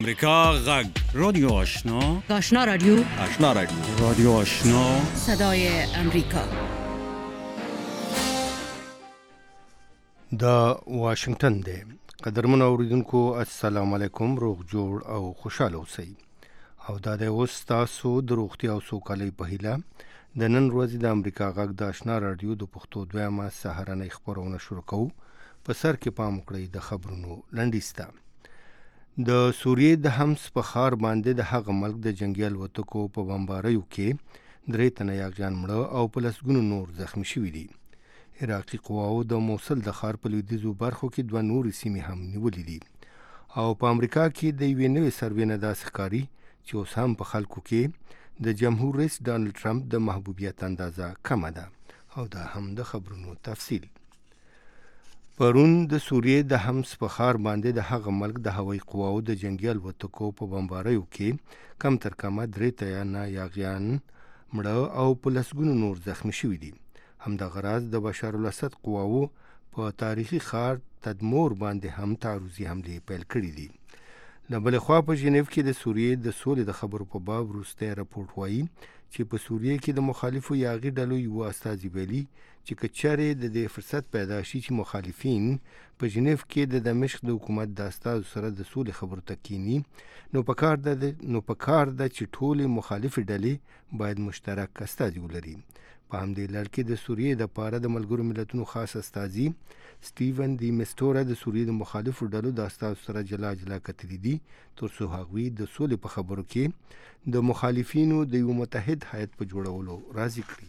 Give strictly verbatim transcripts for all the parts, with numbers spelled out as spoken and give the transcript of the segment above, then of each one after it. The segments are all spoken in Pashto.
امریکا غږ رادیو آشنا آشنا رادیو آشنا رادیو رادیو آشنا صدای امریکا دا واشنگتن دی. قدرمن اوریدونکو السلام علیکم، روغ جوړ او خوشاله اوسئ. او دا د اوس تاسو د روغتیا او سوکالۍ په هیله د نن ورځې د امریکا غږ د آشنا رادیو د پښتو دویمه سهارنۍ خپرونه شروع کوو. په سر کې پام وکړئ د خبرونو لنډیز ته. د سوریې د حمص په ښار باندې د هغه ملک د جنګي الوتکو په بمباریو کې درې تنه یاغیان مړه او په لسګونو نور زخمي شوي دي. عراقي قواو د موصل د ښار په لویدیځو برخو کې دوه نورې سیمې هم نیولې دي. او په امریکا کې د یوې نوې سروې نه داسې ښکاري چې اوس هم په خلکو کې د جمهور رئیس ډانلډ ټرمپ د محبوبیت اندازه کمه ده. او دا هم د خبرونو تفصیل. پرون د سوریې د حمص په ښار باندې د هغه ملک د هوایي قواو د جنګي الوتکو په بمباریو کې کم تر کمه درې تنه یاغیان مړه او په لسګونو نور زخمي شوي دي. همدغه راز د بشار الاسد قواو په تاریخي ښار تدمور باندې هم تعرضي حملې پیل کړي دي. له بلې خوا په ژنیو کې د سوریې د سولې د خبرو په باب وروستی راپورټ وایي چې په سوریې کې د مخالفو یاغي ډلو یوه استازي ویلي چې که چېرې د دې فرصت پیدا شي چې مخالفین په ژنیو کې د دمشق د حکومت د استازو سره د سولې خبرو ته کینی، نو پکار ده نو پکار ده چې ټولې مخالفې ډلې باید مشترک استازي ولري. په همدې لړ کې د سوریې د پاره د ملګرو ملتونو خاص استازي سټیون دی میسټورا د سوریې د مخالفو ډلو د استازو سره جلا جلا کتلي دي تر څو هغوی د سولې په خبرو کې د مخالفینو د یو متحد هیئت په جوړولو راضي کړي.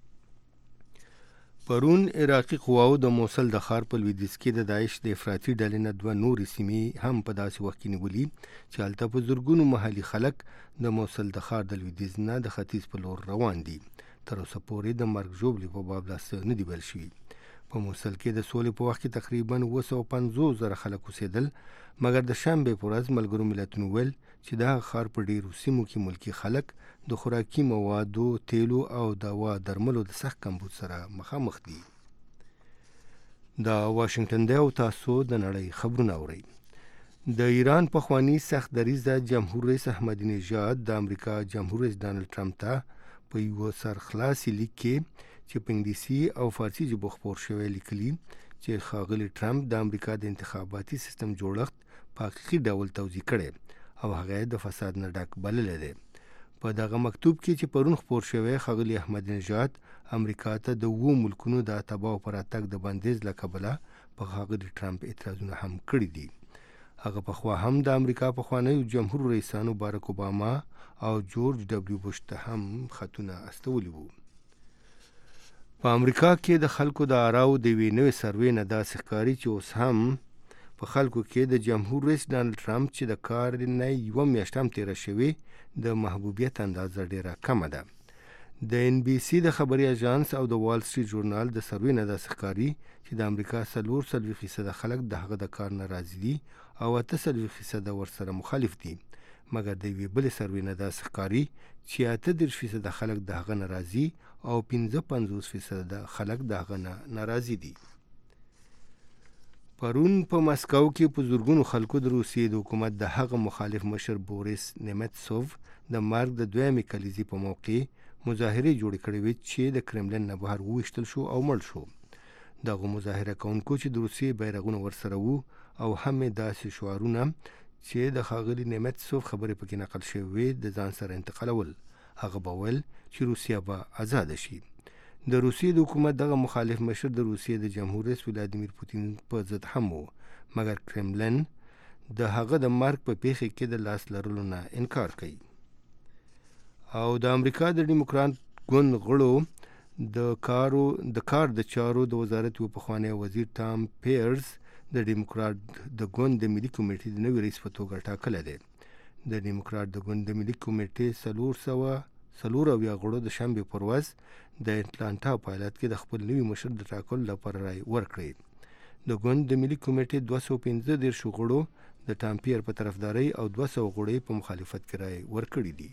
پرون عراقي قواو د موصل د ښار په لویدیځ کې د داعش د افراطي ډلې نه دوه نورې سیمې هم په داسې وخت کې نیولي چې هلته په زرګونو محلي خلک د موصل د ښار د لویدیځ نه د ختیځ په لور روان دي. تر اوسه پورې د مرګ ژوبلې په باب لا څه نه دي ویل شوي. په موصل کې د سولې په وخت کې تقریبا اوه سوه پنځوس زره خلک اوسېدل، مګر د شنبې په ورځ ملګرو ملتونو ویل چې دغه ښار په ډېرو سیمو کې ملکي خلک د خوراکي موادو، تیلو او دوا درملو د سخت کمبود سره مخامخ دي. دا واشنگټن دی او تاسو د نړۍ خبرونه اورئ. د ایران پخوانی سخت دریځه جمهور رئیس احمدي نژاد د امریکا جمهور رئیس ډانلډ ټرمپ ته په یوه سرخلاصي لیک کې چې په انګلیسي او فارسي ژبو خپور شوی لیکلي چې ښاغلي ټرمپ د امریکا د انتخاباتي سیستم جوړښت په حقیقي ډول توضیح کړی او هغه د فساد نه ډک بللی دی. په دغه مکتوب کې چې پرون خپور شوی ښاغلي احمدي نژاد امریکا ته د اوو ملکونو د اتباعو پر راتګ د بندیز له کبله په ښاغلي ټرمپ اعتراضونه هم کړي دي. هغه پخوا هم د امریکا پخوانیو جمهور رئیسانو بارک اوباما او جورج ډبلیو بوش ته هم خطونه استولي وو. په امریکا کې د خلکو د آراو د یوې نوې سروې نه داسې ښکاري چې اوس هم په خلکو کې د جمهور رئیس ډانلډ ټرمپ چې د کار نه یوه میاشت هم تېره شوې د محبوبیت اندازه ډېره کمه ده. د ان بي سي د خبري اژانس او د وال سټریټ ژورنال د سروې نه داسې ښکاري چې د امریکا څلور څلوېښت فیصده خلک د هغه د کار نه راضي دي او اته څلوېښت فیصده ورسره مخالف دي. مګر د یوې بلې سروې نه داسې ښکاري چې اته دېرش فیصده خلک د هغه نه راضي او پنځه پنځوس فیصده خلک د هغه نه ناراضي دي. پرون په مسکو کې په زرګونو خلکو د روسیې د حکومت د هغه مخالف مشر بوریس نیمتسوف د مرګ د دویمې کلیزې په موقع مظاهرې جوړې کړې وې چې د کرملن نه بهر وویشتل شو او مړ شو. دغه مظاهره کوونکو چې د روسیې بیرغونه ورسره وو او هم یې داسې شعارونه چې د ښاغلي نیمتسوف خبرې پکې نقل شوې د ځان سره انتقالول. هغه به ویل چې روسیه به آزاده شي. د روسیې د حکومت دغه مخالف مشر د روسیې د جمهور رئیس ولادیمیر پوتین په ضد هم و، مګر کرملن د هغه د مرګ په پیښه کې د لاس لرلو نه انکار کوي. او د امریکا د ډیموکرات ګوند غړو د کارو د کار د چارو د وزارت یو پخوانی وزیر ټام پیرز د ډیموکرات د ګوند د ملي کمیټې د نوي رئیس په توګه ټاکلی دی. د ډیموکرات د ګوند د ملي کمیټې څلور سوه څلور اویا غړو د شنبې پر ورځ د اټلانټا په ایالت کې د خپل نوي مشر د ټاکلو لپاره رای ورکړی. د ګوند د ملي کمیټې دوه سوه پنځه دېرش غړو د ټام پیر په طرفدارۍ او دوه سوه غړو په مخالفت کې رای ورکړي دي.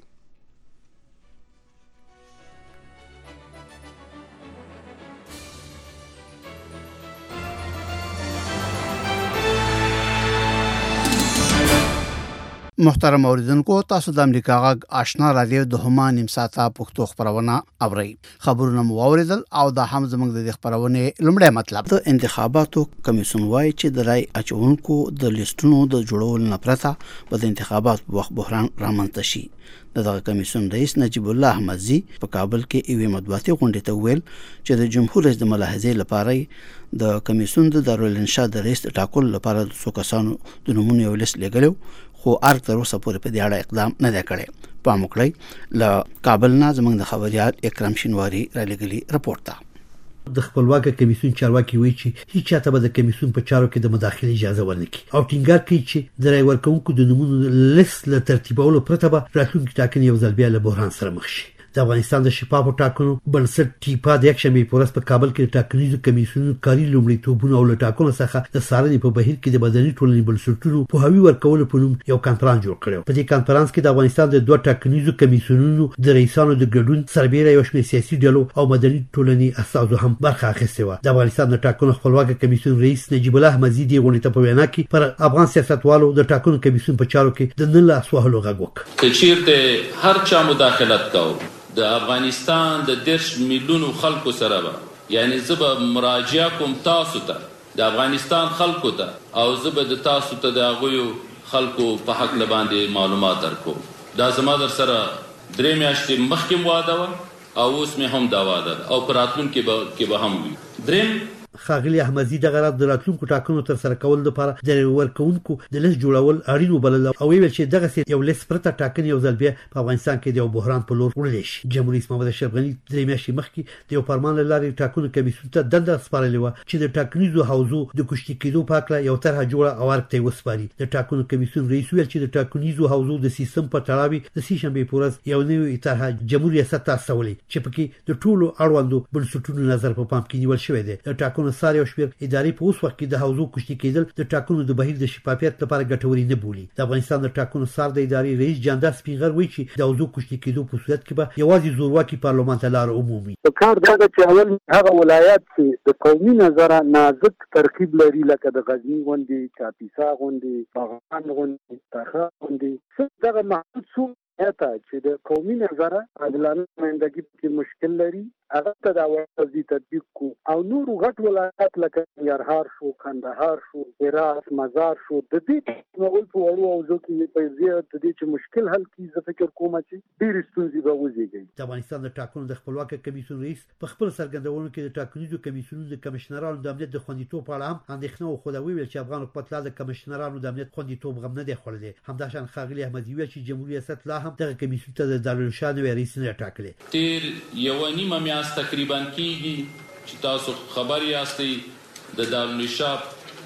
محترم اوریدونکو تاسو د امریکا غږ آشنا رادیو د هما نیم ساعته پښتو خبرونه اورئ. خبرونه مو اوریدل او دا هم زموږ د خبرونه لومړی مطلب د انتخاباتو کمیسیون وايي چې د رای اچونکو د لیستونو د جوړولو نه پرته په انتخابات وخت بحران رامنځته شي. دغه کمیسیون رئیس نجیب الله احمدزي په کابل کې یوې مطبوعاتي غونډې ته ویل چې د جمهور رئیس د ملاحظې لپاره د کمیسیون د دارالانشاء د رئیس ټاکلو لپاره د څو کسانو د نومونو یو لیست لګلو، خو ارګ تر اوسه پورې په دې اړه اقدام نه دی کړی. په مکړی له کابل نه زموږ د خبريال اکرام شینواری را لګلی رپورت ته. د خپلواک کمیسیون چارواکي وایي چې هیڅ چاته به د کمیسیون په چارو کې د مداخله اجازه ورنکړي او ټینګار کوي چې د رای ورکوونکو د نومونو لیست له ترتیبولو پرته به راتلونکي ټاکنې یو ځل بیا له بحران سره مخ شي. د افغانستان د شفافو ټاکنو بنسټ ټیپا د یک شنبه په ورځ په کابل کې د ټاکنیزو کمیسیونونو کاري لومړیتوبونه او له ټاکنو څخه د څارنې په بهیر کې د مدني ټولنې بنسټونو په هوی ورکولو په نوم یو کانفرنس جوړ کړو. په دې کانفرنس کې د افغانستان د دوه ټاکنیزو کمیسیونونو د رئیسانو د ګډون سربېره یو شمېر سیاسي ډلو او مدني ټولنې استازو هم برخه اخیستې و. د افغانستان د ټاکنو خپلواک کمیسیون رئیس نجیب الله احمدزي د غونډې ته په وینا کې پر افغان سیاستوالو د ټاکنو کمیسیون په چارو کې د نه لاس وهلو غږ وکړ. که چیرته هر چا مداخلت کوو د افغانستان د دیرش میلیونو خلکو سره به یعنی زه به مراجعه کوم تاسو ته د افغانستان خلکو ته او زه به د تاسو ته د هغوی خلکو په حق باندې معلومات درکوم. دا زما در سره درې میاشتې مخکې واده وه او اوس مې هم دا واده ده او په راتلونکي کې به هم وي. دریم خاغلی احمدزي د غرض د راتلونکو ټاکنو تر سره کول لپاره د ورکوونکو د لیست جوړول اړین وبلل او ویل چې دغه یو لیست پرته ټاکنې یو ځل بیا په افغانستان کې د یو بحران په لور وړل شي. جمهوریت رئیس محمد اشرف غني درې میاشتې مخکې د یو فرمان لارې ټاکنو کمیسیون ته دنده سپارلې و چې د ټاکنیزو حوزو د کوشتي کېدو په اړه یو طرحه جوړه او ارګ ته وسپاري. د ټاکنو کمیسیون رئیس ویل چې د ټاکنیزو حوزو د سیستم په تړاو د سې شنبه په ورځ یو نوې طرحه جمهوریت ریاست ته استولې چې پکې د ټولو اړوندو بنسټونو نظر په پام کې نیول شوی دی. د ټاکنو ساري او شمېر ادارې په اوس وخت کې د حوزو کوشتي کېدل د ټاکنو د بهیر د شفافیت لپاره ګټوري نه بولي. د افغانستان د ټاکنو سار د ادارې رئیس جاندار سپینغر وایي چې د حوزو کوشتي کېدو په صورت کې به یوازې زورواکي پارلمان ته لار عمومي. په کار دا چې اول هغه ولایت چې د قومي نظر نازک ترکیب لري لکه د غزنی غونډې، کاپیسا غونډې، باغان غونډې، تاخا غونډې، دغه محدود څو اته چې د قومي نظر عادلانه نمائندګي کې مشکل لري هغه ته دا وځي تطبیق کو او نور غټ ولایت لکه یارهار شو، کندهار شو، هرات، مزار شو د دې نو په وړو او ځکه په زیات د دې چې مشکل حل کی زه فکر کوم چې ډیر ستونزې به وزيږي. د افغانستان د ټاکنو د خپلواک کمیسیون رئیس په خپل سرګندونو کې د ټاکنیزو کمیسیونونو د کمشنرانو د امنیت د خوندیتوب په اړه هم اندېښنه او خودوي ویل چې افغان حکومت لا د کمشنرانو د امنیت خوندیتوب غم نه دی خوړلی. همداشان خاغلی احمدزي ویل چې جمهوریت ریاست لا هم دغه کمیسیون ته د دارالانشاء نوی رئیس نه ټاکلی. تیر یو نیمه میاشت تقریبا کیږي چې تاسو خبر یاستئ د دارالانشاء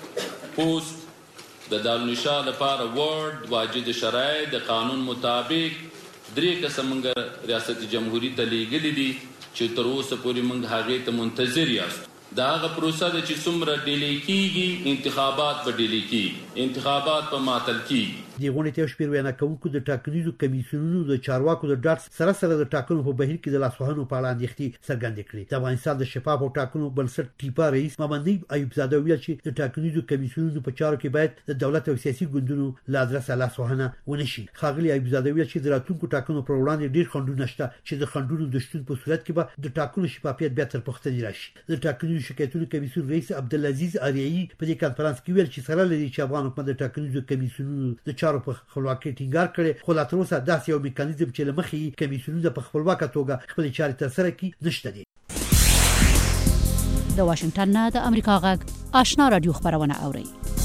پوسټ د دارالانشاء لپاره ورډ واجد شرایط د قانون مطابق درې قسمه ریاست جمهوریت ته لیږلي دي چې تر اوسه پورې موږ هغې ته منتظر یاستو. دا هغه پروسه ده چې څومره ډیلی کیږي انتخابات په ډیلی کیږي، انتخابات په معطل کیږي. د غونډې ته شپږ وینا کوونکو د ټاکنیزو کمیسیونونو د چارواکو د ډاټ سره سره د ټاکنو په بهیر کې د لاسوهنو په اړه اندېښنې څرګندې کړې. د افغانستان د شفافو ټاکنو بنسټ ټیپا رئیس محمد نجیب ایوب زاده ویل چې د ټاکنیزو کمیسیونونو په چارو کې باید د دولت او سیاسي ګوندونو له ادرسه لاسوهنه ونه شي. خاغلی ایوب زاده ویل چې د راتلونکو ټاکنو پر وړاندې ډیر خنډونه شته چې د خنډونو د شتون په صورت کې به د ټاکنو شفافیت بیا تر پوښتنې راشي. د ټاکنیزو شکایتونو کمیسیون رئیس عبدالعزیز اریایی په دې کانفرنس کې ویل چې سره لري چې افغان حکومت د ټاکنیزو کمیسیونونو د چارو په خپلواکۍ ټینګار کړي، خو لا تر اوسه داسې یو میکانیزم چې له مخې کمیسیونونه په خپلواکه توګه خپل چارې ترسره کړي نشته دي. د واشنگټن نه د امریکا غږ آشنا رادیو خبرونه اوري.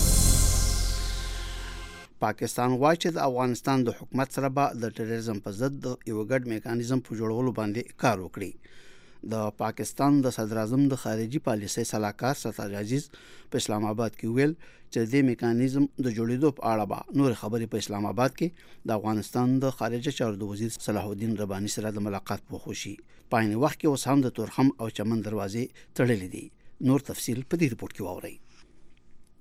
پاکستان وايي چې د افغانستان د حکومت سره به د ټیرریزم په ضد یو ګډ میکانیزم په جوړولو باندې کار وکړي. د پاکستان د صدر اعظم د خارجي پالیسۍ صلاحکار ستار عزیز په اسلام آباد کې ویل چې د میکانیزم د جوړېدو په اړه به نور خبرې په اسلام آباد کې د افغانستان د خارجه چارو د وزیر صلاح الدین رباني سره د ملاقات په خوشي. په عین وخت کې اوس هم د تورخم او چمن دروازې تړلې دي. نور تفصیل په دې رپورت کې واورئ.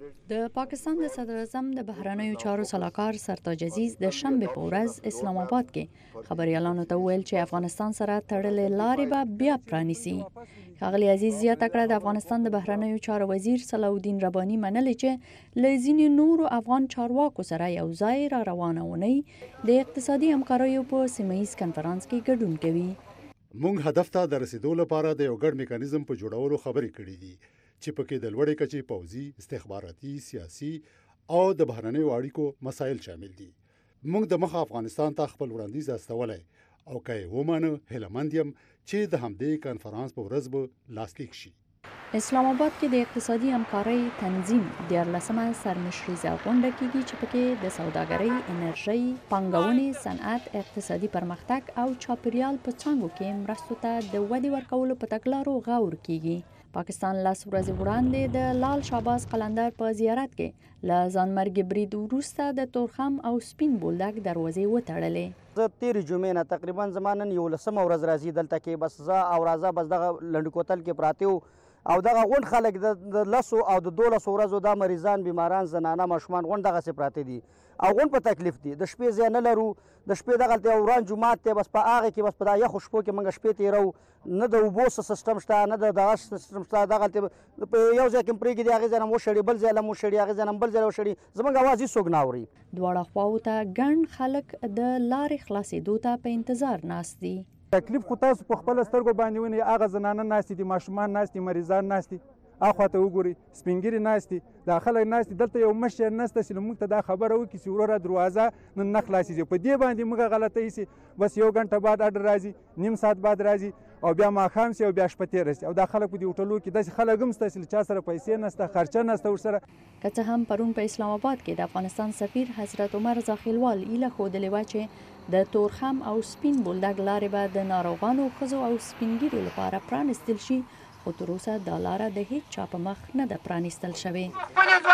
د پاکستان د صدر اعظم د بهرنیو چارو سلاکار سرتاج عزیز د شنبه په ورځ اسلام آباد کې خبريالانو ته ویل چې افغانستان سره تړلې لارې به بیا پرانیسي. ښاغلي عزیز زیاته کړه د افغانستان د بهرنیو چارو وزیر صلاح الدین رباني منلي چې له ځینې نورو افغان چارواکو سره یو ځای را روانه ونی د اقتصادي همکاریو په سیمه ییز کنفرانس کې ګډون کوي. موږ هدف ته د رسیدو لپاره د یو ګډ میکانیزم په جوړولو خبرې کړې دي چې پکې د لوړې کچې پوځي، استخباراتي، سیاسي او د بهرنیو اړیکو مسایل شامل دي. موږ د مخه افغانستان ته خپل وړاندیز استولی او که یې ومانه هیله مند یم چې د همدې کنفرانس په ورځ به لاسلیک شي. اسلام آباد کې د اقتصادي همکارۍ تنظیم دیارلسمه سرمشریزه غونډه کیږي چې پکې د سوداګرۍ، انرژۍ، پانګونې، صنعت، اقتصادي پرمختګ او چاپیریال په څانګو کې مرستو ته د ودې ورکولو په تګلارو غور کیږي. پاکستان لاس ورځې وړاندې د لال شهباز قلندر په زیارت کې له ځانمرګي برید وروسته د تورخم او سپین بولدک دروازې وتړلې. زه تیرې جمعې نه تقریبا زما نن یولسمه ورځ راځي دلته کې بس زه او راځه بس دغه لنډ کوتل کې پراته وو او دغه غونډ خلک د لسو او د دولسو ورځو دا مریضان بیماران زنانه ماشومان غونډ دغسې پراته دي او غونډ په تکلیف دي. د شپې ځای نه لرو، د شپې دغلته یو وران جومات دی بس په هغه کې بس په دا یخو شپو کې موږ شپې تېرو. نه د اوبو سیسټم شته، نه د دغه سیسټم شته. دغلته په یو ځای کې پرېږدي هغې ځای نه مو شړي، بل ځای نه مو شړي، هغې ځای نه بل ځای نه وشړي. زموږ اواز هېڅوک نه اوري. دواړه خواو ته ګڼ خلک د لارې خلاصېدو ته په انتظار ناست دي. تکلیف خو تاسو په خپله سترګو باندې وینئ. هغه زنانه ناستې دي، ماشومان ناست دي، مریضان ناست دي، اخوا ته وګورئ سپین ږیري ناست دي، دا خلک ناست دي. دلته یو مشر نسته چې موږ ته دا خبره وکړي چې وروره دروازه نن نه خلاصېږي. په دې باندې موږ غلطه ایسي بس یو ګنټه بعد اډر راځي، نیم ساعت بعد راځي او بیا ماښام سي او بیا شپه تېره سي. او دا خلک په دې هوټلو کې داسې خلک هم شته چې چا سره پیسې نسته، خرچه نسته ورسره. که څه هم پرون په اسلام آباد کې د افغانستان سفیر حضرت عمر زاخیلوال ایله ښودلې وه چې د تورخم او سپین بولدک لارې به د ناروغانو، ښځو او سپین ږیرو لپاره پرانیستل شي، خو تر اوسه دا لاره د هیڅ چا په مخ نه ده پرانیستل شوې.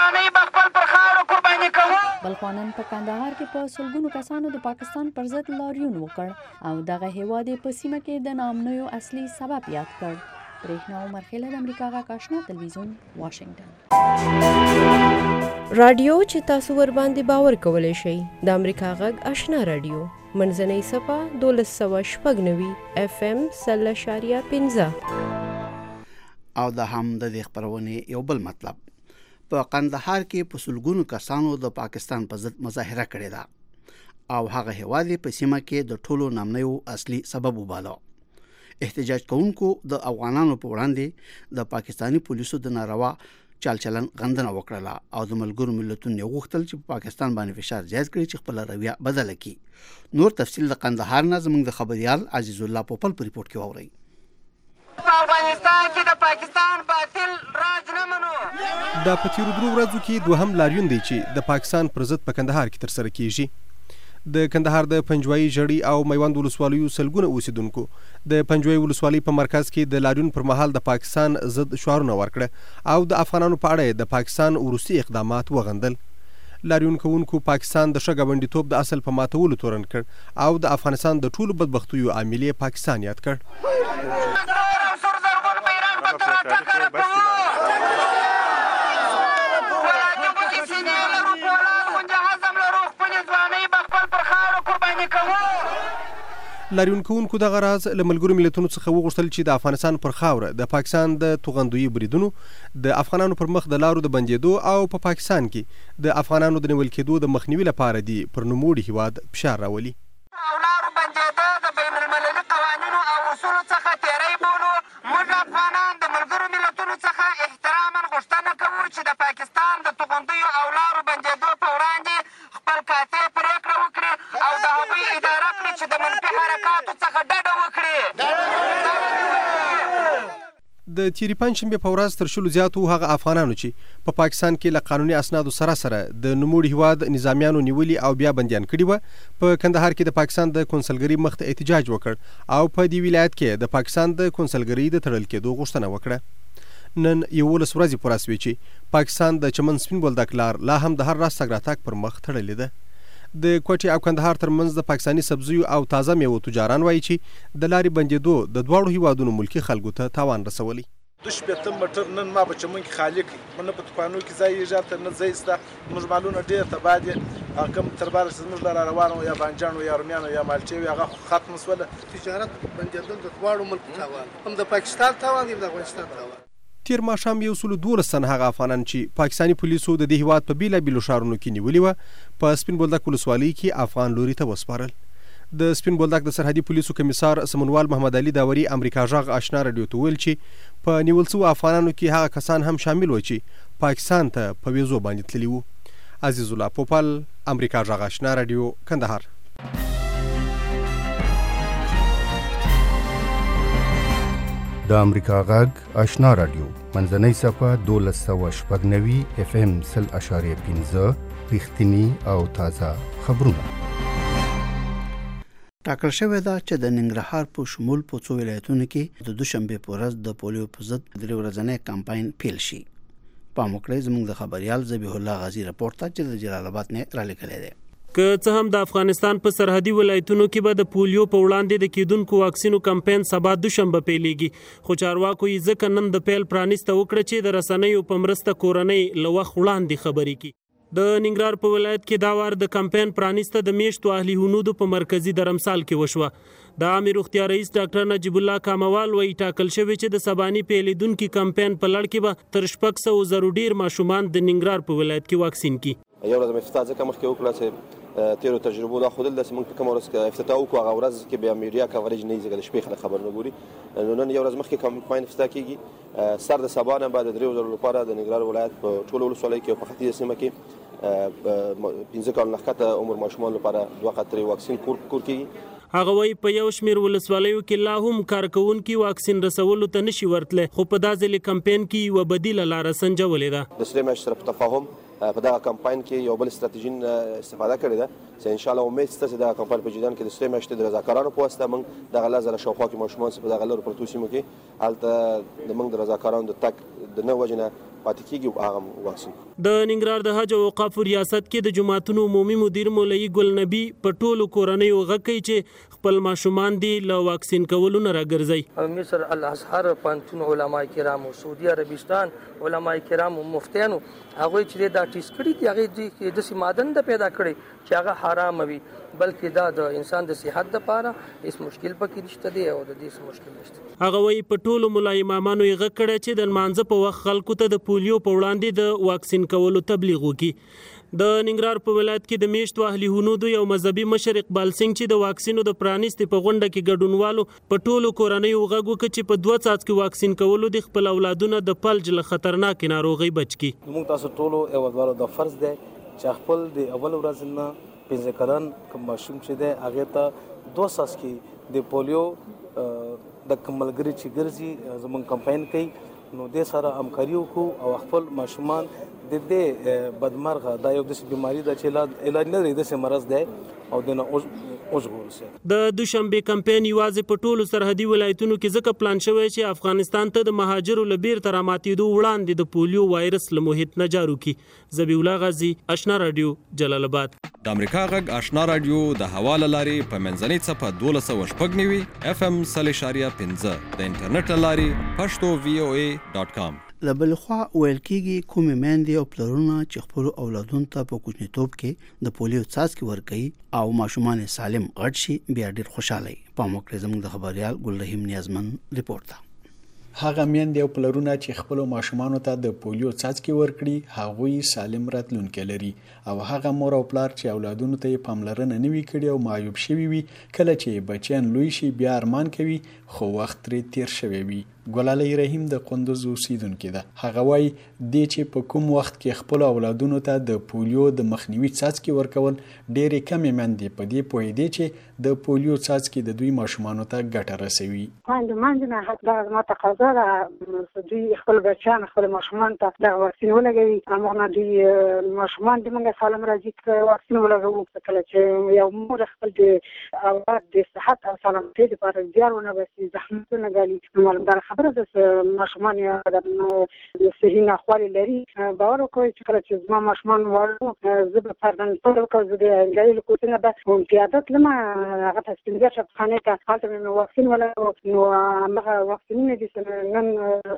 بل خوا نن په کندهار کې په سلګونو کسانو د پاکستان پر ضد لاریون وکړ او دغه هیواد یې په سیمه کې د ناامنیو اصلي سبب یاد کړ. برېښنا عمر خیله د امریکا غږ آشنا تلویزیون واشنگټن. رادیو چې تاسو ور باندې باور کولی شئ د امریکا غږ آشنا رادیو منځنۍ صفه دولس سوه شپږ نوي اف ام سل اشاریه پنځه. او د هم د دې خبرونې یو بل مطلب په قندهار کې په سلګونو کسانو د پاکستان په ضد مظاهره کړې ده او هغه هیواد په سیمه کې د ټولو نامنیو اصلي سبب وباله. احتجاج کوونکو د افغانانو په وړاندې د پاکستانی پولیسو د ناروا چال چلن غندنه وکړه او د ملګرو ملتونو غوښتل چې په پاکستان باندې فشار زیات کړي چې خپل رویه بدله کړي. نور تفصیل د قندهار نه زموږ د خبريال عزیز الله پوپل په ریپورت کې واورئ. په افغانستان کې د پاکستان باطل راج نه منو. دا په تیرو درو ورځو کې دوهم لاریون دی چې د پاکستان پر ضد په کندهار کې ترسره کیږي. د کندهار د پنجوایي، ژړی او میوند ولسوالیو سلګونه اوسیدونکو د پنجوایي ولسوالۍ په مرکز کې د لاریون پر مهال د پاکستان ضد شعارونه ورکړه او د افغانانو په اړه د پاکستان وروستي اقدامات وغندل. لاریون کوونکو پاکستان د ښه ګاونډیتوب د اصل په ماتولو تورن کړ او د افغانستان د ټولو بدبختیو عامل یې پاکستان یاد کړ. لاریون کوونکو دغه راز له ملګرو ملتونو څخه وغوښتل چې د افغانستان پر خاوره د پاکستان د توغندویي بریدونو، د افغانانو پر مخ د لارو د بندېدو او په پاکستان کې د افغانانو د نیول کېدو د مخنیوي لپاره دی پر نوموړي هیواد فشار راولي. لارو بندېده د بین المللي قوانینو او اصولو څخه تېری بولو. موږ افغانان د ملګرو ملتونو څخه احتراما غوښتنه کوو چې د پاکستان د توغندیو او لارو بندېدو په وړاندې خپل قاطع پرېکړه وکړي او د هغوی اداره کړي چې د منفي حرکاتو څخه ډډه وکړي. د تیرې پنجشنبې په ورځ تر شلو زیاتو هغه افغانانو چې په پاکستان کې له قانوني اسنادو سره سره د نوموړي هیواد نظامیانو نیولي او بیا بندیان کړي وه، په کندهار کې د پاکستان د کونسلګرۍ مخ ته احتجاج وکړ او په دې ولایت کې د پاکستان د کونسلګرۍ د تړل کېدو غوښتنه وکړه. نن یولس ورځې پوره سوې چې پاکستان د چمن سپین بولدک لار لا هم د هر راز تګ راتګ پر مخ تړلې ده. د کوټې او کندهار ترمنځ د پاکستاني سبزیو او تازه میوو تجاران وایي چې د لارې بندېدو د دواړو هیوادونو ملکي خلکو ته تاوان رسولی. دوش په موټر نن ما په چمن کې خالق من په توانو کې ځای ایجاد نه ځای استا موږ معلومه ډیر ته بعد کم تر بار موږ لاره روانو یا بانجانو یا رومیانو یا مالټي هغه ختم سول تجارت بندیدل د دواړو ملک تاوان هم د پاکستان تاوان هم د افغانستان تاوان. تیر ماښام یو سلو دولس تن هغه افغانان چې پاکستاني پولیسو د دې هیواد په بیلابیلو ښارونو کې نیولي وه په سپین بولدک ولسوالۍ کې افغان لوري ته وسپارل. د سپین بولدک د سرحدي پولیسو کمیسار سمونوال محمد علي داوري امریکا غږ آشنا رادیو ته ویل چې په نیول شوو افغانانو کې هغه کسان هم شامل و چې پاکستان ته په ویزو باندې تللي وو. عزیز الله پوپل، امریکا غږ آشنا رادیو، کندهار. د امریکا غږ آشنا رادیو منځنۍ صفحه دولس سوه شپږ نوي اف ام سل اشاریه پنځه رښتیني او تازه خبرونه. ټاکل شوې ده چې د ننګرهار په شمول په څو ولایتونو کې د دوشنبه په ورځ د پولیو په ضد درې ورځنی کمپاین پیل شي. پام وکړئ زموږ د خبريال ذبیح الله غازی رپورټ ته چې د جلال آباد نه را لیکلی دی. که څه هم د افغانستان په سرحدي ولایتونو کې به د پولیو په وړاندې د کیدونکو واکسینو کمپاین سبا دوشنبه پیلېږي، خو چارواکو یې ځکه نن د پیل پرانیسته وکړه چې د رسنیو په مرسته کورنۍ له وخت وړاندې خبرې کړي. د ننګرهار په ولایت کې دا وار د کمپاین پرانیسته د میشتو اهلي هنودو په مرکزي درمسال کې وشوه. د عامې روغتیا رئیس ډاکټر نجیب الله کاموال وایي ټاکل شوی چې د سباني پیلیدونکي کمپاین په لړ کې به تر شپږ سوه زرو ډیر ماشومان د ننګرهار په ولایت کې واکسین کړي. یو ورځ مې افتتاح ځکه مخکې وکړه چې تیرو تجربو دا ښودل داسې موږ په کومه ورځ کې افتتاح وکړو هغه ورځ کې بیا میډیا کوریج نه وي ځکه د شپې خلک خبر نه ګوري. نو نن یو ورځ مخکې کمپاین افتتاح کېږي. سر د سبا نه بعد د دریو زرو لپاره د ننګرهار ولایت په ټولو ولسوالیو کې او په ختیځه سیمه کې پنځه کال نه ښکته عمر ماشومان لپاره دوه قطرې واکسین کور کور کېږي. هغه وایي په یو شمېر ولسوالیو کې لا هم کارکوونکي واکسین رسولو ته نشي ورتلی، خو په دا ځلې کمپاین کې یوه بدیله لاره سنجولې ده. د سرې میاشتې سره په تفاهم په دغه کمپاین کې یو بل ستراتیژي استفاده کړې ده چې انشاءالله امید شته چې دغه کمپاین په جریان کې د سرې میاشتې د رضاکارانو په واسطه موږ دغه لس زره شاوخوا کې ماشومان چې په دغه لرو پرتو سیمو کې هلته د موږ د رضاکارانو د تګ د نه وجې نه پاتې کېږي او هغه واکسین. د ننګرهار د حج او اوقافو ریاست کې د جوماتونو عمومي مدیر مولوي ګل نبي په ټولو کورنیو غږ کوي چې خپل ماشومان دي له واکسین کولو نه راګرځي. مصر الازهر پوهنتون علما کرامو، سعودي عربستان علما کرامو، مفتیانو هغوی چې دا ټیسټ کړي دي هغې داسې ماده نه ده پیدا کړې چې هغه حرامه وي، بلکې دا د انسان د صحت دپاره هېڅ مشکل پکې نشته دی او د دې څه مشکل نشته. هغه وایي په ټولو ملا امامانو یې غږ کړی چې د لمانځه په وخت خلکو ته د پولیو په وړاندې د واکسین کولو تبلیغ وکړي. د ننګرهار په ولایت کې د میشتو اهلي هنودو یو مذهبي مشر اقبال سنگ چې د واکسینو د پرانیستې په غونډه کې ګډونوالو په ټولو کورنیو غږ وکړ چې په دوه څاڅکي واکسین کولو د خپل اولادونه د فلج له خطرناکې ناروغۍ بچ کړي. موږ تاسو ټولو هېوادوالو د فرض دی چې خپل د اول ورځې نه پنځه کلن کوم ماشوم چې دی هغې ته دوه څاڅکي د پولیو د کوم ملګري چې ګرځي زموږ کمپاین کوي نو دې سره همکاري وکړو او خپل ماشومان د دې بدمرغه دا یو داسې بیماري ده چې علاج نه لري، داسې مرض دی او د نه وژغورل شي. د دوشنبې کمپاین یوازې په ټولو سرحدي ولایتونو کې ځکه پلان شوی چې افغانستان ته د مهاجرو له بیرته راماتېدو وړاندې د پولیو وایرس له محیط نه جارو کړي. ذبیح الله غازي، آشنا رادیو، جلال آباد. د امریکا غږ آشنا رادیو د هوا له لارې په منځنۍ څپه دولس سوه شپږ نوي اف ام سل اشاریه پنځه د انټرنیټ له لارې پښتو وی او ای ډاټ کام. له بل خوا ویل کېږي کومې میندې او پلرونه چې خپلو اولادونو ته په کوچنیتوب کې د پولیو څاڅکي ورکوي او ماشومان سالم غټ شي بیا ډېر خوشحاله وي. پام وکړئ زموږ د خبریال ګلرحیم نیازمن ریپورټ ته. هغه میندې او پلرونه چې خپلو ماشومانو ته د پولیو څاڅکي ورکړي هغوی سالم راتلونکی لري او هغه مور او پلار چې اولادونو ته یې پاملرنه نه وي کړې او معیوب شوي وي کله چې بچیان لوی شي بیا ارمان کوي خو وخت ترې تیر شوی وي. ګلالی رحیم د کندوز اوسیدونکې ده. هغه وایي دې چې په کوم وخت کې خپل اولادونو ته د پولیو د مخنیوي څاڅکي ورکول ډېرې کمې میندې په دې پوهېدې چې د پولیو څاڅکي د دوی ماشومانو ته ګټه رسوي. د مانځ نه دا زما تقاضا ده دوی خپل بچیان خپل ماشومان ته دغه واکسین ولګوي. هماغه دوی ماشومان د موږ سالم راځي واکسین ولګوو کله چې یو مور خپل د اولاد د صحت او سلامتۍ لپاره زیار ونه باسي زحمتونه ګالي معلومدار خبره ده ماشومان یې د صحي ناخوالې لري. باور وکړئ چې کله چې زما ماشومان واړه زه به فرضاً فکر وکړم زه د انګلیسي له کوڅې نه به پیاده تلمه هغه ته سپین ږیرو شفاخانې ته هلته مې واکسین ولګاوه نو همغه واکسینونه دي چې نن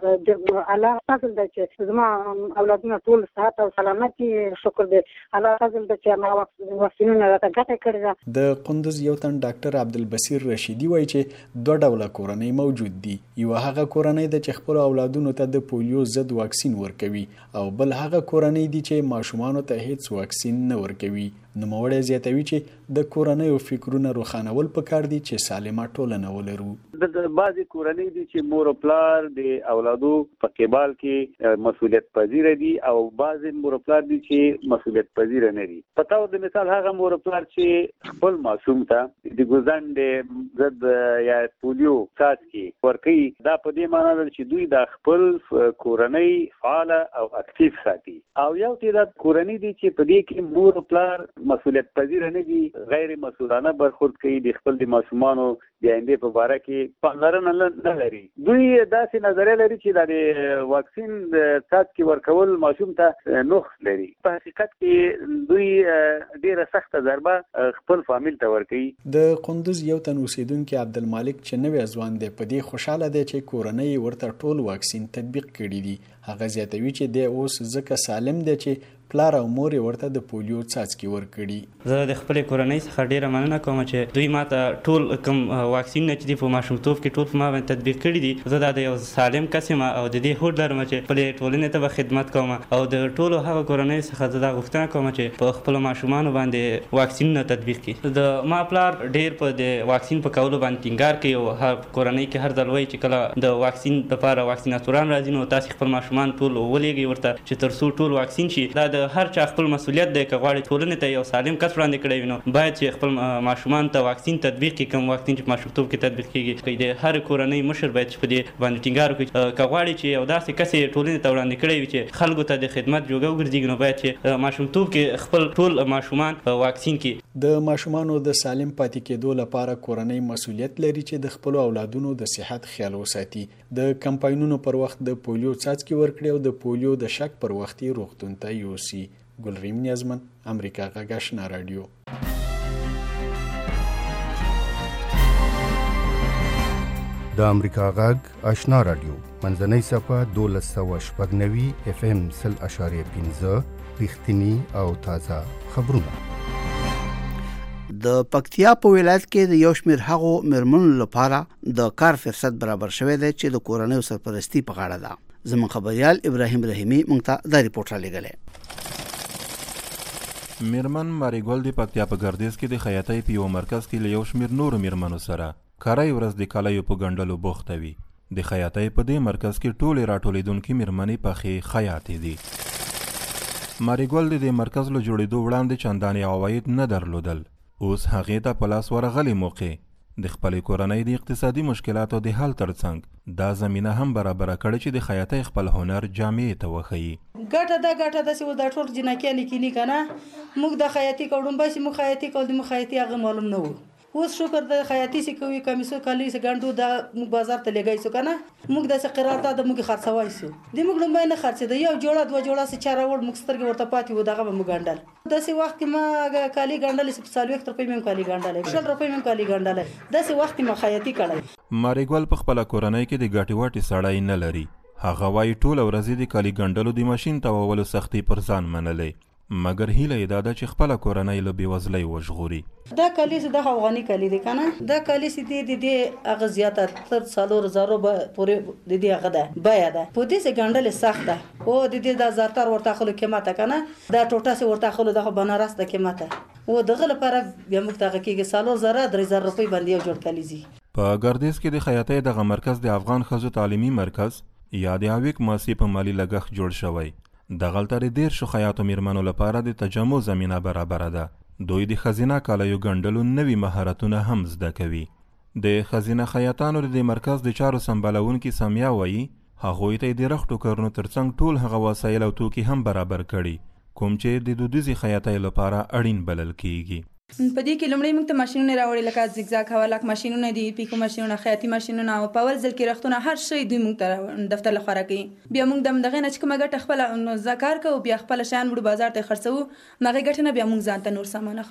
د الله فضل دی چې زما اولادونه ټول صحت او سلامتي شکر دی الله فضل دی چې ما واکسینونه راته ګټه کړې ده. د قندوز یو تن ډاکټر عبدالبصیر رشیدي وایي چې دوه ډوله کورنۍ موجود دي. یو هغه کورنۍ ده چې خپل اولادونو ته د پولیو ضد واکسین ورکوي او بل هغه کورنۍ دي چې ماشومانو ته هیڅ واکسین نه ورکوي. نوموړی زیاتوي چې د کورنیو فکرونه روښانول پکار دي چې سالمه ټولنه ولرو. د بعضې کورنۍ دي چې مور او پلار د اولادو په قبال کې مسؤلیت پذیر دي او بعضې مور او پلار دي چې مسؤلیت پذیر نه دي. په طور د مثال هغه مور او پلار چې خپل معصوم ته د ګوزنډ ضد یا پولیو څاڅکي ورکوي، دا په دې معنی ده چې دوی د خپل کورنۍ فعاله او اکټیو ساتي. او یو تعداد کورنۍ دي چې په دې کې مور او پلار مسؤلیت پذیر نه دي، غیر مسؤلانه برخورد کوي، د خپل د ماشومانو د آینده په باره کې پاملرنه نه لري. دوی داسې نظریه لري چې د واکسین څاڅکي ورکول ماشوم ته نقص لري. په حقیقت کې دوی ډیره سخته ضربه خپل فامیل ته ورکوي. د قندوز یو تن اوسیدونکي عبدالمالک چې نوی ځوان دی په دې خوشحاله دی چې کورنۍ ورته ټول واکسین تطبیق کړي دي. هغه زیاتوي چې د اوس ځکه سالم دی چې پلار او مور ورته د پولیو څاڅکي ورکړي. زه د خپلې کورنۍ څخه ډیره مننه کوم چې دوی ماته ټول کوم واکسینونه چې دي په ماشومتوب کې ټول په ما باندې تطبیق کړي دي. زه دا د یو سالم کس یم او د دې هوډ لرم چې خپلې ټولنې ته به خدمت کوم او د ټولو هغه کورنۍ څخه زه دا غوښتنه کوم چې په خپلو ماشومانو باندې واکسینونه تطبیق کړي. د ما پلار ډیر په د واکسین په کولو باندې ټینګار کوي او هر کورنۍ کې هر ځل وایي چې کله د واکسین لپاره واکسیناتوران راځي نو تاسې خپل ماشومان ټول ولېږئ ورته چې تر څو ټول واکسین شي. دا د هر چا خپل مسؤلیت دی که غواړي ټولنې ته یو سالم کس وړاندې کړی وي نو باید چې خپل ماشومان ته واکسین تطبیق کړي. کوم واکسین چې په ماشومتوب کې تطبیق کېږي د هر کورنۍ مشر باید چې په دې باندې ټینګار وکړي. که غواړي چې یو داسې کس یې ټولنې ته وړاندې کړی وي چې خلکو ته د خدمت جوګه وګرځېږي نو باید چې ماشومتوب کې خپل ټول ماشومان واکسین کړي. د ماشومانو د سالم پاتې کېدو لپاره کورنۍ مسؤلیت لري چې د خپل اولادونو د صحت خیال وساتي. د کمپاینونو پر وخت د پولیو څاڅکي ورکړي او د پولیو د شک پر وخت یې روغتون ته یوسي. ګلریم نیازمن، امریکا غږ آشنا رادیو. د امریکا غږ آشنا رادیو منځنۍ صفه دولس سوه شپږ نوي اف ام سل اشاریه پنځه رښتینی او تازه خبرونه. د پکتیا په ولایت کې د یو شمېر هغو میرمنو لپاره د کار فرصت برابر شوی دی چې د کورنیو سرپرستی په غاړه ده. زموږ خبريال ابراهیم رحیمی موږ ته دا ریپورت را لېږلی. میرمن ماریګل د پکتیا په ګردیز کې د خیاطۍ په یو مرکز کې له یو شمېر نورو میرمنو سره کاري ورځ د کالیو په ګنډلو بوخته وي. د خیاطۍ په دې مرکز کې ټولې راټولېدونکې میرمنې پخې خیاطې دي. ماریګل د دې مرکز له جوړېدو وړاندې چندانې عواید نه درلودل. اوس هغې ته په لاس ورغلې موقع د خپلې کورنۍ د اقتصادي مشکلاتو د حل ترڅنګ دا زمینه هم برابره کړې چې د خیاطۍ خپل هنر جامعې ته وښیي. ګټه دا ګټه داسې و دا ټول جنکیانې لیکلي که نه موږ د خیاطي کوو ډومبی چې موږ خیاطي کوو د موږ خیاطي هغه معلوم نه و. اوس شکر د خیاطي چې کوي کمیسو کالی چې ګنډو دا موږ بازار ته لګای سو که نه موږ داسې قرارداد د موږ خرڅوای سو د موږ ډومبی نه خرڅېده یو جوړه دوه جوړه چې چا راوړ موږ سترګې ورته پاتې وو دغه به موږ ګنډل. داسې وخت کې ما کالي ګنډلی چې په څلوېښت روپۍ مې هم کالي ګنډلی شل روپۍ مې هم کالي ګنډلی داسې وخت کې ما خیاطي کړی. ماریګل په خپله کورنۍ کې د ګټې واټې سړی نه لري. هغه وایي ټوله ورځې د کالي ګنډلو د ماشین تاوولو سختي پر ځان منلی مګر هیله یې دا ده چې خپله کورنۍ له بېوزلۍ وژغوري. دا کالي چې دا افغاني کالي دی که نه دا کالي چې دی د دې هغه زیاته تر څلور زرو پورې د دې هغه ده بیه ده په دې چې ګنډل سخت ده او د دې دا زرتر ورته اخلو قیمته که نه دا ټوټه چې ورته اخلو دغه بنارس د قیمته او دغه لپاره بیا موږ دغه کېږي څلور زره درې زره روپۍ باندې یو جوړ کالي ځي. په ګردیز کې د خیاطۍ دغه مرکز د افغان ښځو تعلیمي مرکز یا د اویک مؤسسې په مالي لګښت جوړ شوی. دغلته د دیرشو خیاطو میرمنو لپاره د تجمع زمینه برابره ده. دوی د ښځینه کالیو ګنډلو نوي مهارتونه هم زده کوي. د ښځینه خیاطانو د مرکز د چارو سمبالونکي سمیا وایي هغوی ته د رختو کارونو ترڅنګ ټول هغه وسایل او توکي هم برابر کړي کوم چې د دودیزې خیاطۍ لپاره اړین بلل کیږي. په دې کې لومړی موږ ته ماشینونه راوړي لکه زیګزاګ حوالاک ماشینونه دي پیکو ماشینونه خیاطي ماشینونه او په اول ځل کې رختونه هر شی دوی موږ ته دفتر لخوا راکوي. بیا موږ د همدغې نه چې کومه ګټه خپله کار کوو بیا خپله شیان وړو بازار ته یې خرڅوو همغې ګټې نه بیا موږ ځان ته نور سامان اخلو.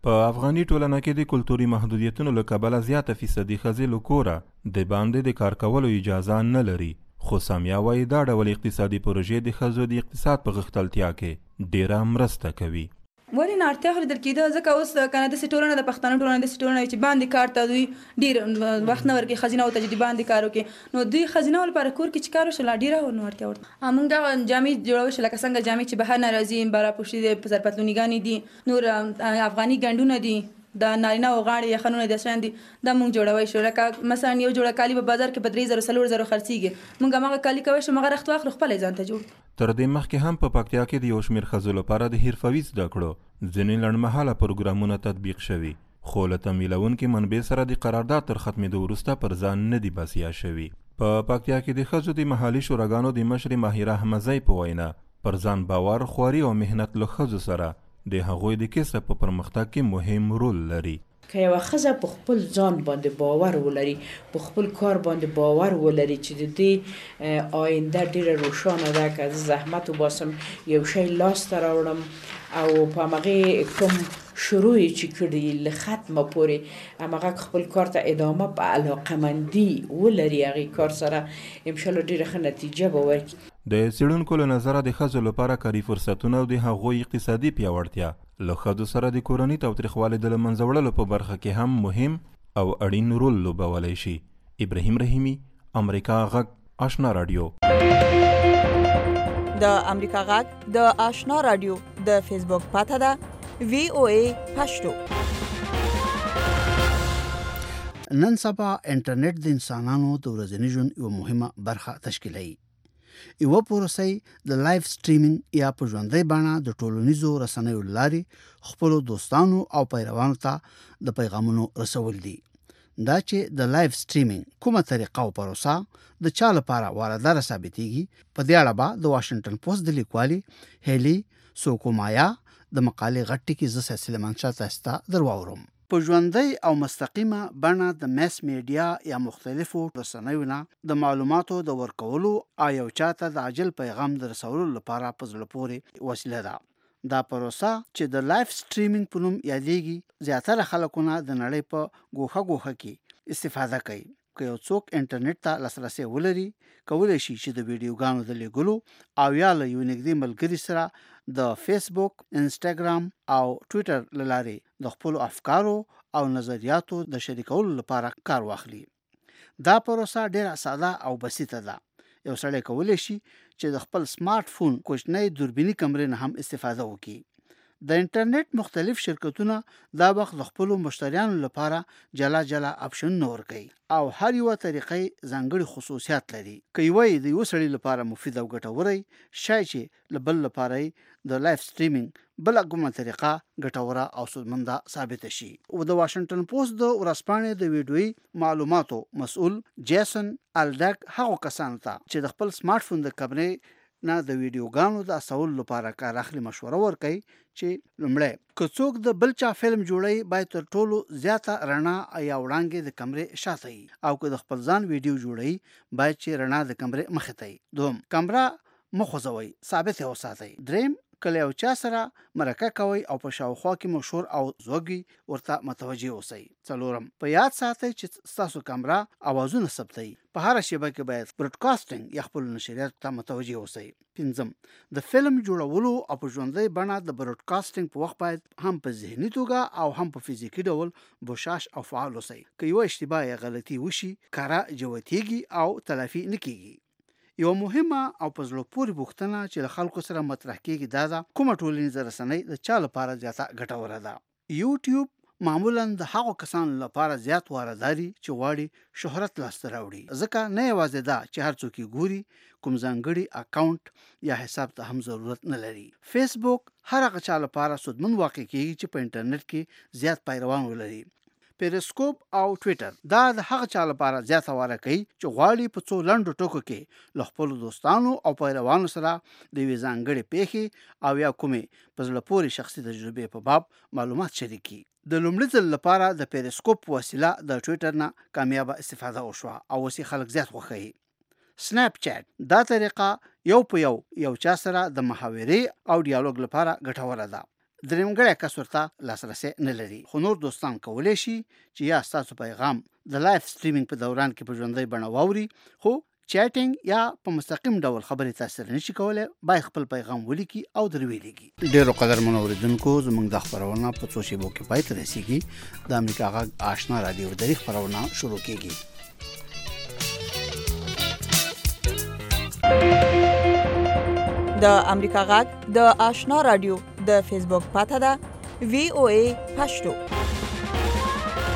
په افغاني ټولنه کې د کلتوري محدودیتونو له کبله زیاته فیصدي ښځې له کوره د باندې د کار کولو اجازه نه لري، خو سامیا وایي دا ډول اقتصادي پروژې د ښځو د اقتصاد په غښتلتیا کې ډیره مرسته کوي. ولې نه اړتیا خو لیدل کېده، ځکه اوس که نه داسې ټولنه د پښتانه ټولنه داسې ټولنه وي چې باندې کار ته دوی ډېر وخت نه ورکوي ښځینهو ته چې دوی باندې کار وکړي، نو دوی ښځینهو لپاره کور کې چې کار وشي لا ډېره نو اړتیا ورته. موږ دغه جامې جوړول شي لکه څنګه جامې چې بهر نه راځي، براپوشي دي، سرپتلونیګانې دي، نور افغاني ګنډونه دي، د نارینه او غاړې یخنونه داسې شیان دي، دا موږ جوړوی شو. لکه مثلا یو جوړه کالي په بازار کې په درې زرو څلور زرو خرڅېږي، موږ هماغه کالي کوی شو، هماغه رخت واخلو خپله ځان ته جوړ. تر دې مخکې هم په پکتیا کې د یو شمېر ښځو لپاره د حرفوي زده کړو ځینې لنډمهاله پروګرامونه تطبیق شوي، خو له تمویلونکې منبع سره د قرارداد تر ختمېدو وروسته پر ځان نه دي بسیا شوي. په پکتیا کې د ښځو د محلي شوراګانو د مشرې ماهره احمدزۍ په وینا پر ځان باور، خواري او محنت له ښځو سره د هغوی د کسب په پرمختګ کې مهم رول لري. که یوه ښځه په خپل ځان باندې باور ولري، په خپل کار باندې باور ولري چې د دې آینده ډیره روښانه ده، که زه زحمت وباسم یو شی لاسته راوړم او په همغې کوم شروع یې چې کړي له ختمه پورې همغه خپل کار ته ادامه په علاقمندي ولري، هغې کار سره انشاءالله ډیره ښه نتیجه به ورکړي. د څېړونکو له نظره د ښځو لپاره کاري فرصتونه او د هغوی اقتصادي پیاوړتیا له ښځو سره د کورني تاوتریخوالي د له منځه وړلو په برخه کې هم مهم او اړین رول لوبولی شي. ابراهیم رحیمي، امریکا غږ، آشنا رادیو. د امریکا غږ د آشنا رادیو د فیسبوک پاته ده وی او ای پښتو. نن سبا انټرنیټ د انسانانو د ورځني ژوند یوه مهمه برخه تشکیلوي. یوه پروسه د لایف سټریمینګ یا په ژوندۍ بڼه د ټولنیزو رسنیو له لارې خپلو دوستانو او پیروانو ته د پیغامونو رسول دي. دا چې د لایف سټریمینګ کومه طریقه او پروسه د چا لپاره وارداره ثابتېږي، په دې اړه به د واشنګټن پوسټ د لیکوالې هیلي سوکومایا د مقالې غټ ټکي زه سلسله منشا تاسو ته در واورم. په ژوندۍ او مستقیمه بڼه د میس میډیا یا مختلفو رسنیو نه د معلوماتو د ورکولو او یو چاته د عاجل پیغام د رسولو لپاره په زړه پورې وسیله ده. دا پروسه چې د لایف سټریمینګ په نوم یادېږي، زیاتره خلکونه د نړۍ په ګوښه ګوښه کې استفاده کوي. که یو څوک انټرنیټ ته لاسرسی ولري، کولی شي چې د ویډیوګانو د لیږلو او یا له یو نږدې ملګري سره د فیسبوک، انسټاګرام او ټویټر له لارې د خپلو افکارو او نظریاتو د شریکولو لپاره کار واخلي. دا پروسه ډیره ساده او بسیطه ده. یو سړی کولی شي چې د خپل سمارټ فون کوچنۍ دوربیني کمرې نه هم استفاده وکړي. د انټرنیټ مختلف شرکتونه دا وخت د خپلو مشتریانو لپاره جلا جلا اپشنونه ورکوي او هر یوه طریقې ځانګړي خصوصیات لري. که یوه یې د یو سړي لپاره مفید او ګټوری شای چې له بل لپاره د لایف سټریمینګ بله کومه طریقه ګټوره او سودمنده ثابته شي. او د واشنګټن پوسټ د ورځپاڼې د ویډیویي معلوماتو مسؤل جیسن الډک هغو کسانو ته چې د خپل سمارټ فون د کمرې نه د ویډیوګانو د اصول لپاره کار اخلي مشوره ورکوي چې لومړی که څوک د بل چا فلم جوړوي باید تر ټولو زیاته رڼا یا وړانګې د کمرې شاته وي، او که د خپل ځان ویډیو جوړوي باید چې رڼا د کمرې مخې ته وي. دوم، کمره مه خوځوئ، ثابت یې وساتئ. دریم، کله یو چا سره مرکه کوئ او په شاوخوا کې مو شور او زوږي ورته متوجه اوسئ. څلورم، په یاد ساتئ چې ستاسو کمره اوازونه ثبتوي. په هره شیبه کې باید براډکاسټینګ یا خپلو نشریاتو ته متوجه اوسئ. پنځم، د فلم جوړولو او په ژوندۍ بڼه د براډکاسټینګ په وخت باید هم په ذهني توګه او هم په فزیکي ډول بوشاش او فعال اوسئ. که یوه اشتباه یا غلطي وشي، کاره جوتیږي او تلافي نه کیږي. یو مهمه او په زړه پورې پوښتنه چې له خلکو سره مطرح کیږي دا ده، کومه ټولنیزه رسنۍ د چا لپاره زیاته ګټوره ده؟ یوټیوب معمولا د هغو کسانو لپاره زیات وارداري چې غواړي شهرت لاسته راوړي، ځکه نه یوازې دا چې هر څوک یې ګوري، کوم ځانګړي اکاونټ یا حساب ته هم ضرورت نه لري. فیسبوک هر هغه چا لپاره سودمن واقع کیږي چې په انټرنیټ کې زیات پیروان ولري. پیریسکوپ او ټویټر دا د هغه چا لپاره زیاته واره کوي چې غواړي په څو لنډو ټکو کې له خپلو دوستانو او پیروانو سره د یوې ځانګړې پیښې او یا کومې په زړه پورې شخصي تجربې په باب معلومات شریکي. د لومړي ځل لپاره د پیریسکوپ په وسیله د ټویټر نه کامیابه استفاده وشوه او اوس یې خلک زیات خوښوي. سناپ چیټ دا طریقه یو په یو یو چا سره د محاورې او ډیالوګ لپاره ګټوره ده. درېمګړی کس ورته لاسرسي نه لري. خو نور دوستان کولی شي چې یا ستاسو پیغام د لایف سټریمینګ په دوران کې په ژوندۍ بڼه واوري، خو چیټینګ یا په مستقیم ډول خبرې تاسو سره نشي کولای. باید خپل پیغام ولیکي او درویلېږي. ډیرو قدرمنو اوریدونکو، زموږ د خبرونه په څو شیبو کې پای ته رسیږي. د امریکا غږ آشنا رادیو د خبرونه شروع کیږي. د امریکا غږ د آشنا رادیو د فیسبوک پاته ده وی او ای پښتو.